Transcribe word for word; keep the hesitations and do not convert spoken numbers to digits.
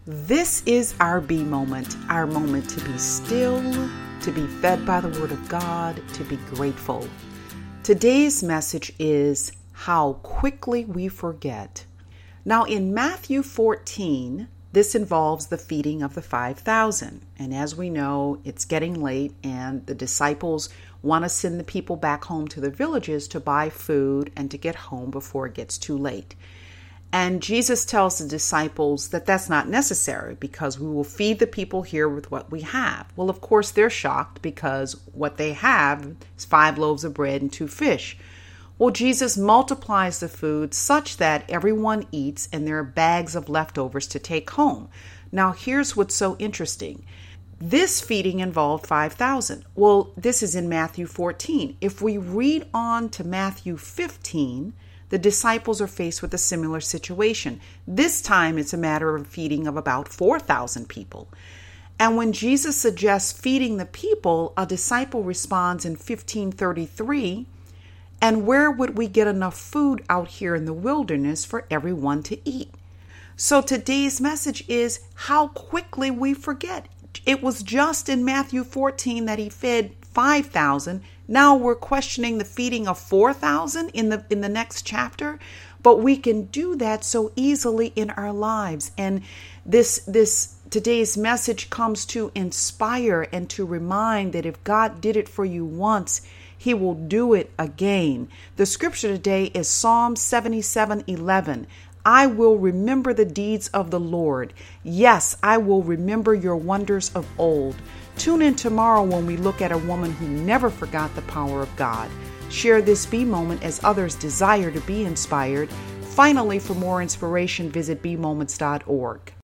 This is our B moment, our moment to be still, to be fed by the Word of God, to be grateful. Today's message is how quickly we forget. Now in Matthew fourteen, this involves the feeding of the five thousand. And as we know, it's getting late and the disciples want to send the people back home to their villages to buy food and to get home before it gets too late. And Jesus tells the disciples that that's not necessary because we will feed the people here with what we have. Well, of course, they're shocked because what they have is five loaves of bread and two fish. Well, Jesus multiplies the food such that everyone eats and there are bags of leftovers to take home. Now, here's what's so interesting. This feeding involved five thousand. Well, this is in Matthew fourteen. If we read on to Matthew fifteen, the disciples are faced with a similar situation. This time it's a matter of feeding of about four thousand people. And when Jesus suggests feeding the people, a disciple responds in fifteen thirty-three, and where would we get enough food out here in the wilderness for everyone to eat? So today's message is how quickly we forget. It was just in Matthew fourteen that he fed five thousand. Now we're questioning the feeding of four thousand in the in the next chapter, but we can do that so easily in our lives. And this this today's message comes to inspire and to remind that if God did it for you once, he will do it again. The scripture today is Psalm seventy-seven eleven. I will remember the deeds of the Lord. Yes, I will remember your wonders of old. Tune in tomorrow when we look at a woman who never forgot the power of God. Share this B moment as others desire to be inspired. Finally, for more inspiration, visit b moments dot org.